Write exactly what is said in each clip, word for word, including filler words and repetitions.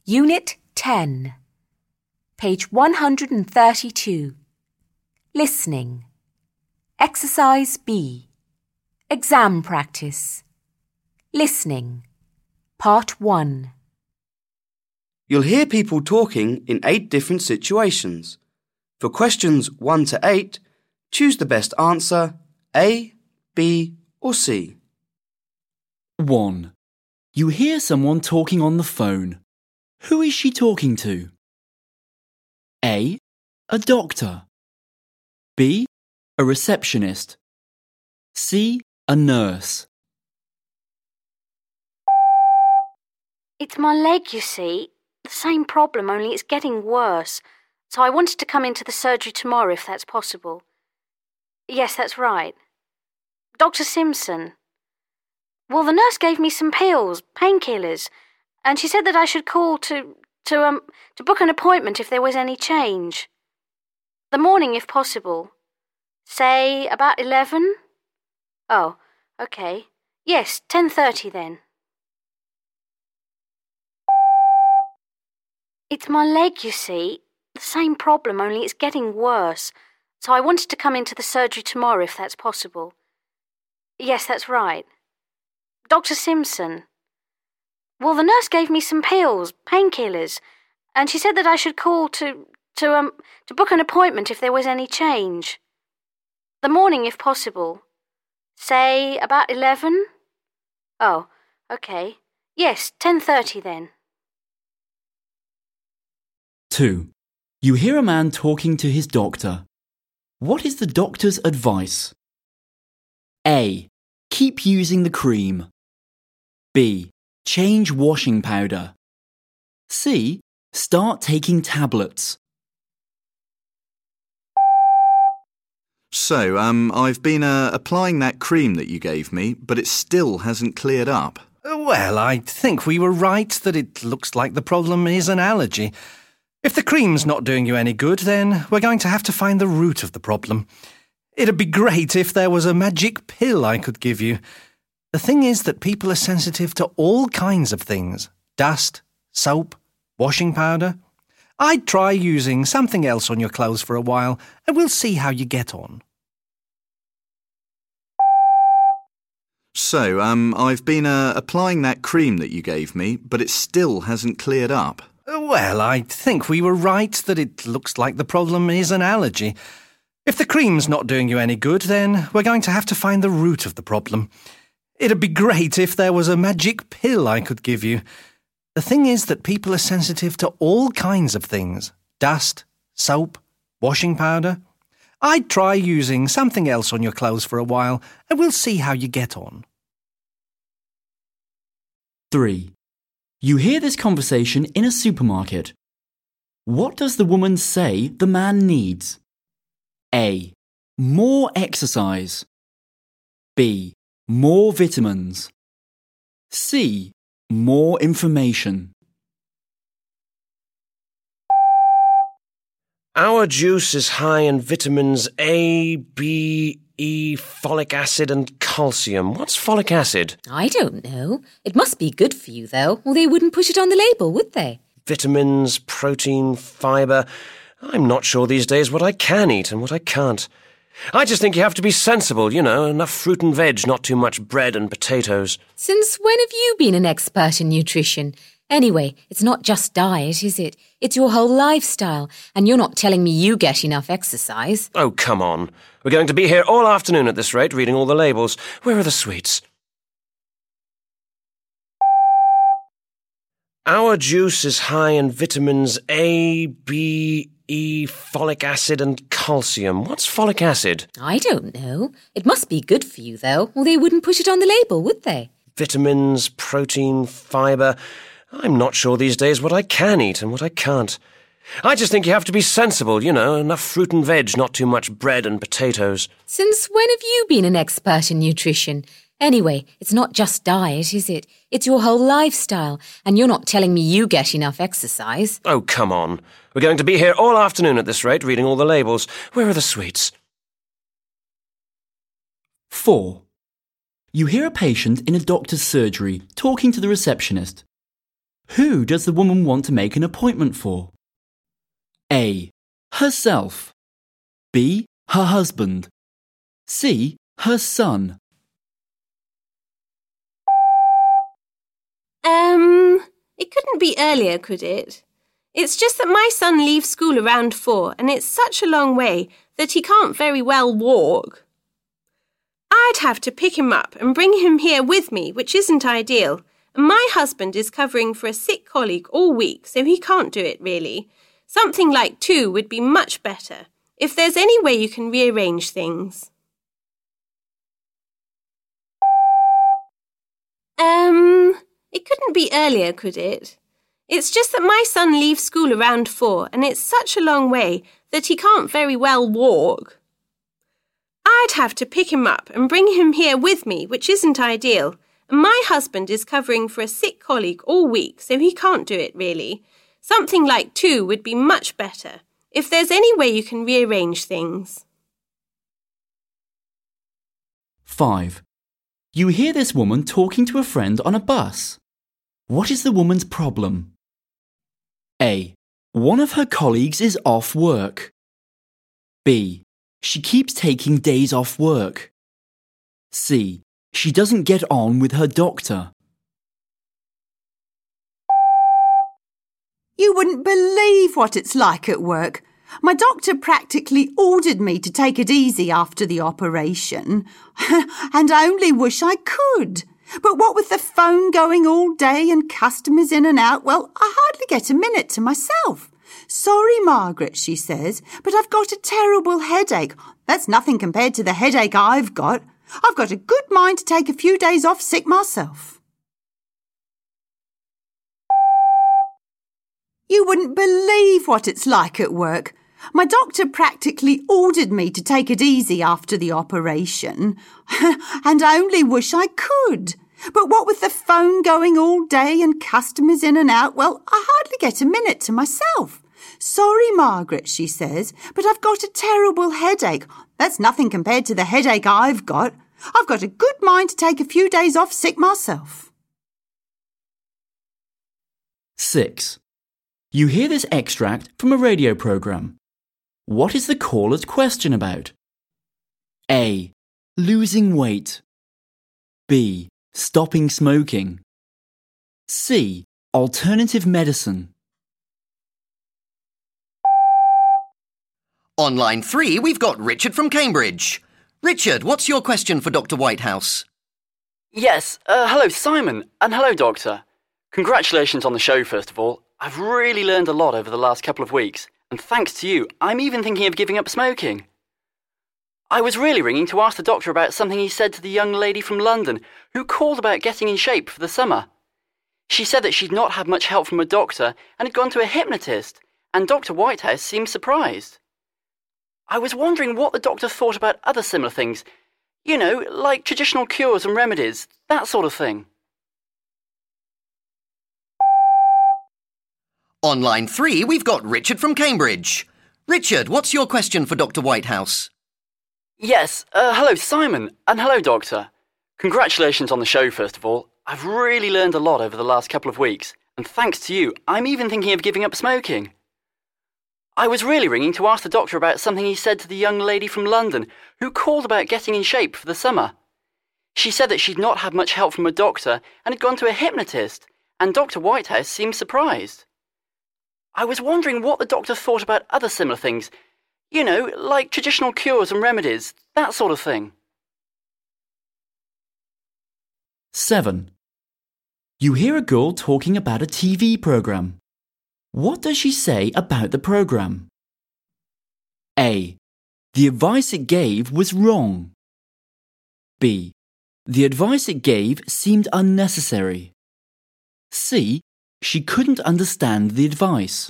Unit ten, page one hundred thirty-two. Listening. Exercise B. Exam practice. Listening. Part one. You'll hear people talking in eight different situations. For questions one to eight, choose the best answer, A, B, or C. one. You hear someone talking on the phone. Who is she talking to? A. A doctor. B. A receptionist. C. A nurse. It's my leg, you see. The same problem, only it's getting worse. So I wanted to come into the surgery tomorrow if that's possible. Yes, that's right. Doctor Simpson. Well, the nurse gave me some pills, painkillers, and she said that I should call to, to, um, to book an appointment if there was any change. The morning, if possible. Say, about eleven? Oh, okay. Yes, ten thirty then. It's my leg, you see. The same problem, only it's getting worse. So I wanted to come into the surgery tomorrow if that's possible. Yes, that's right. Doctor Simpson. Well, the nurse gave me some pills, painkillers, and she said that I should call to, to, um, to book an appointment if there was any change. The morning, if possible. Say, about eleven? Oh, okay. Yes, ten thirty then. two. You hear a man talking to his doctor. What is the doctor's advice? A. Keep using the cream. B. Change washing powder. C. Start taking tablets. So, um, I've been uh, applying that cream that you gave me, but it still hasn't cleared up. Well, I think we were right that it looks like the problem is an allergy. If the cream's not doing you any good, then we're going to have to find the root of the problem. It'd be great if there was a magic pill I could give you. The thing is that people are sensitive to all kinds of things. Dust, soap, washing powder. I'd try using something else on your clothes for a while, and we'll see how you get on. So, um, I've been uh, applying that cream that you gave me, but it still hasn't cleared up. Well, I think we were right that it looks like the problem is an allergy. If the cream's not doing you any good, then we're going to have to find the root of the problem. It'd be great if there was a magic pill I could give you. The thing is that people are sensitive to all kinds of things. Dust, soap, washing powder. I'd try using something else on your clothes for a while, and we'll see how you get on. three. You hear this conversation in a supermarket. What does the woman say the man needs? A. More exercise. B. More vitamins. C. More information. Our juice is high in vitamins A, B, E, folic acid and calcium. What's folic acid? I don't know. It must be good for you, though, or they wouldn't put it on the label, would they? Vitamins, protein, fibre. I'm not sure these days what I can eat and what I can't. I just think you have to be sensible, you know, enough fruit and veg, not too much bread and potatoes. Since when have you been an expert in nutrition? Anyway, it's not just diet, is it? It's your whole lifestyle, and you're not telling me you get enough exercise. Oh, come on. We're going to be here all afternoon at this rate, reading all the labels. Where are the sweets? Our juice is high in vitamins A, B, E, folic acid and calcium. What's folic acid? I don't know. It must be good for you, though, or they wouldn't put it on the label, would they? Vitamins, protein, fibre. I'm not sure these days what I can eat and what I can't. I just think you have to be sensible, you know, enough fruit and veg, not too much bread and potatoes. Since when have you been an expert in nutrition? Anyway, it's not just diet, is it? It's your whole lifestyle, and you're not telling me you get enough exercise. Oh, come on. We're going to be here all afternoon at this rate, reading all the labels. Where are the sweets? four. You hear a patient in a doctor's surgery talking to the receptionist. Who does the woman want to make an appointment for? A. Herself. B. Her husband. C. Her son. Um, it couldn't be earlier, could it? It's just that my son leaves school around four and it's such a long way that he can't very well walk. I'd have to pick him up and bring him here with me, which isn't ideal. And my husband is covering for a sick colleague all week, so he can't do it really. Something like two would be much better, if there's any way you can rearrange things. Um, it couldn't be earlier, could it? It's just that my son leaves school around four and it's such a long way that he can't very well walk. I'd have to pick him up and bring him here with me, which isn't ideal. And my husband is covering for a sick colleague all week, so he can't do it really. Something like two would be much better, if there's any way you can rearrange things. five. You hear this woman talking to a friend on a bus. What is the woman's problem? A. One of her colleagues is off work. B. She keeps taking days off work. C. She doesn't get on with her doctor. You wouldn't believe what it's like at work. My doctor practically ordered me to take it easy after the operation. And I only wish I could. But what with the phone going all day and customers in and out, well, I hardly get a minute to myself. Sorry, Margaret, she says, but I've got a terrible headache. That's nothing compared to the headache I've got. I've got a good mind to take a few days off sick myself. You wouldn't believe what it's like at work. My doctor practically ordered me to take it easy after the operation. And I only wish I could. But what with the phone going all day and customers in and out, well, I hardly get a minute to myself. Sorry, Margaret, she says, but I've got a terrible headache. That's nothing compared to the headache I've got. I've got a good mind to take a few days off sick myself. six. You hear this extract from a radio programme. What is the caller's question about? A. Losing weight. B. Stopping smoking. C. Alternative medicine. On line three, we've got Richard from Cambridge. Richard, what's your question for Doctor Whitehouse? Yes, uh, hello Simon, and hello Doctor. Congratulations on the show, first of all. I've really learned a lot over the last couple of weeks, and thanks to you, I'm even thinking of giving up smoking. I was really ringing to ask the doctor about something he said to the young lady from London who called about getting in shape for the summer. She said that she'd not had much help from a doctor and had gone to a hypnotist, and Doctor Whitehouse seemed surprised. I was wondering what the doctor thought about other similar things, you know, like traditional cures and remedies, that sort of thing. On line three, we've got Richard from Cambridge. Richard, what's your question for Doctor Whitehouse? Yes, uh, hello Simon, and hello Doctor. Congratulations on the show, first of all. I've really learned a lot over the last couple of weeks, and thanks to you, I'm even thinking of giving up smoking. I was really ringing to ask the doctor about something he said to the young lady from London who called about getting in shape for the summer. She said that she'd not had much help from a doctor and had gone to a hypnotist, and Doctor Whitehouse seemed surprised. I was wondering what the doctor thought about other similar things, you know, like traditional cures and remedies, that sort of thing. seven. You hear a girl talking about a T V programme. What does she say about the programme? A. The advice it gave was wrong. B. The advice it gave seemed unnecessary. C. She couldn't understand the advice.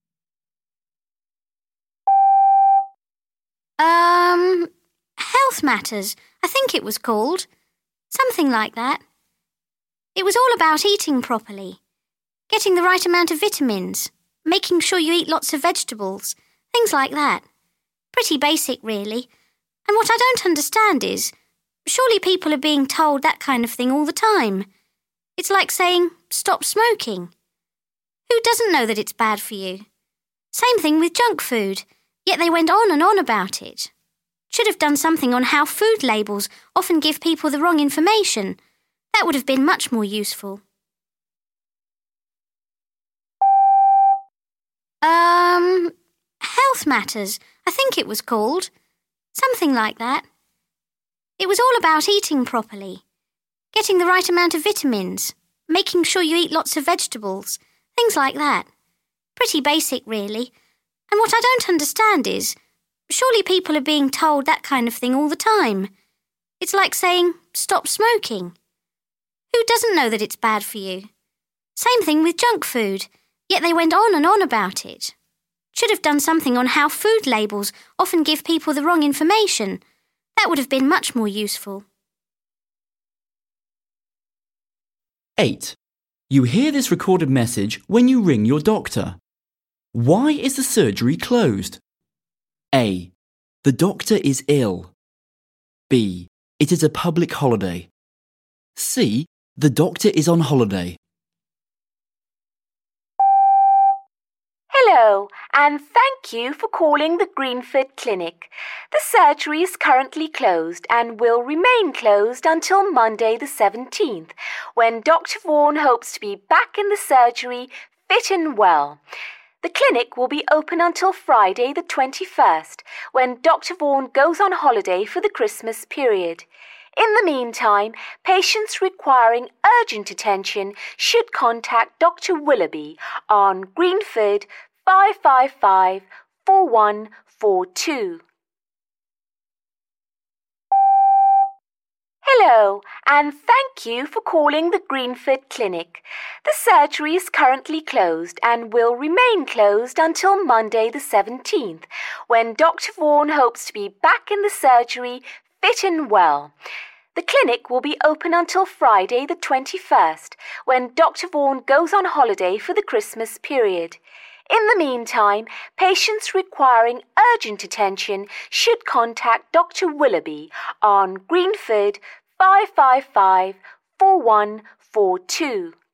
Um, Health Matters, I think it was called. Something like that. It was all about eating properly, getting the right amount of vitamins, making sure you eat lots of vegetables, things like that. Pretty basic, really. And what I don't understand is, surely people are being told that kind of thing all the time. It's like saying, stop smoking. Who doesn't know that it's bad for you? Same thing with junk food, yet they went on and on about it. Should have done something on how food labels often give people the wrong information. That would have been much more useful. Um, Health Matters, I think it was called. Something like that. It was all about eating properly, getting the right amount of vitamins, making sure you eat lots of vegetables, things like that. Pretty basic, really. And what I don't understand is, surely people are being told that kind of thing all the time. It's like saying, stop smoking. Who doesn't know that it's bad for you? Same thing with junk food, yet they went on and on about it. Should have done something on how food labels often give people the wrong information. That would have been much more useful. eight. You hear this recorded message when you ring your doctor. Why is the surgery closed? A. The doctor is ill. B. It is a public holiday. C. The doctor is on holiday. Hello, and thank you for calling the Greenford Clinic. The surgery is currently closed and will remain closed until Monday the seventeenth, when Doctor Vaughan hopes to be back in the surgery fit and well. The clinic will be open until Friday the twenty-first, when Doctor Vaughan goes on holiday for the Christmas period. In the meantime, patients requiring urgent attention should contact Doctor Willoughby on Greenford five five five, four one four two. Hello, and thank you for calling the Greenford Clinic. The surgery is currently closed and will remain closed until Monday the seventeenth, when Doctor Vaughan hopes to be back in the surgery fit and well. The clinic will be open until Friday the twenty-first, when Doctor Vaughan goes on holiday for the Christmas period. In the meantime, patients requiring urgent attention should contact Doctor Willoughby on Greenford five five five, four one four two.